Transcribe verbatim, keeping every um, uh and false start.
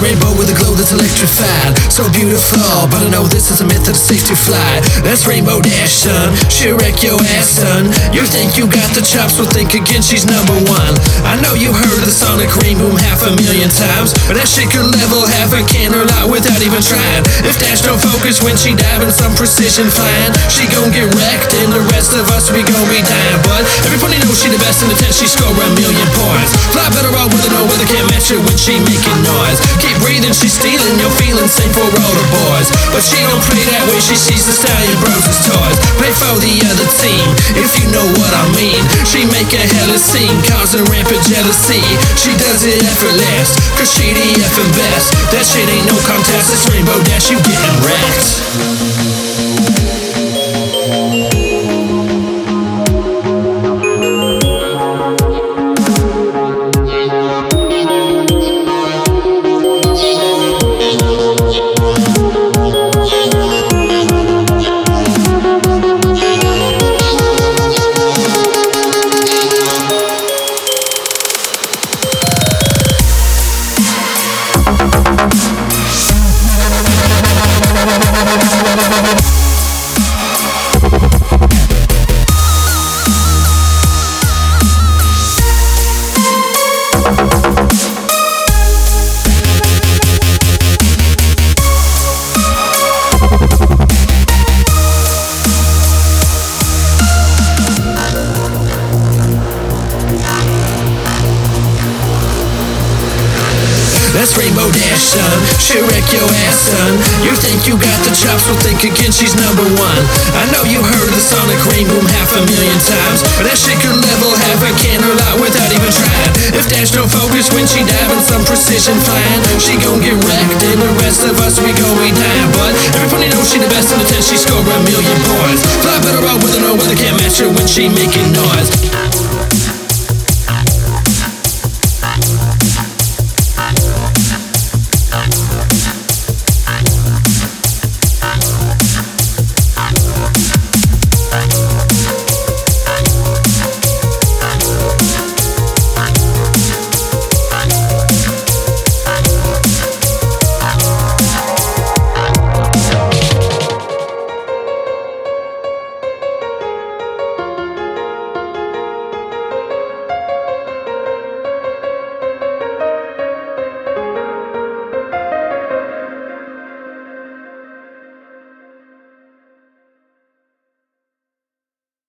rainbow with a glow that's electrified. So beautiful, but I know this is a myth that it's safe to fly. That's Rainbow Dash, son. She'll wreck your ass, son. You think you got the chops, well think again, she's number one. I know you heard the sonic rain boom half a million times, but that shit could level half a cannon out without even trying. If Dash don't focus when she diving some precision flying, she gon' get wrecked and the rest of us we gon' be dying. But everybody knows she the best in the test, she score a million points. Fly better all with her, no weather can't match her when she making noise. Keep breathing, she's stealing your feelings, same for all the boys. But she don't play that way, she sees the stallion bros as toys. Play for the other team, if you know what I mean. She make a hella scene, causing rampant jealousy. She does it effortless, cause she the effing best. That shit ain't no contest, it's Rainbow Dash, you getting wrecked. That's Rainbow Dash, son. She'll wreck your ass, son. You think you got the chops, well think again, she's number one. I know you heard the sonic rain boom half a million times, but that shit could level half a cannon out without even trying. If Dash don't focus when she diving some precision flying, she gon' get wrecked and the rest of us we gon' be dying. But everybody knows she the best in the test, she score a million points. Fly better out with her, no weather can't match her when she making noise.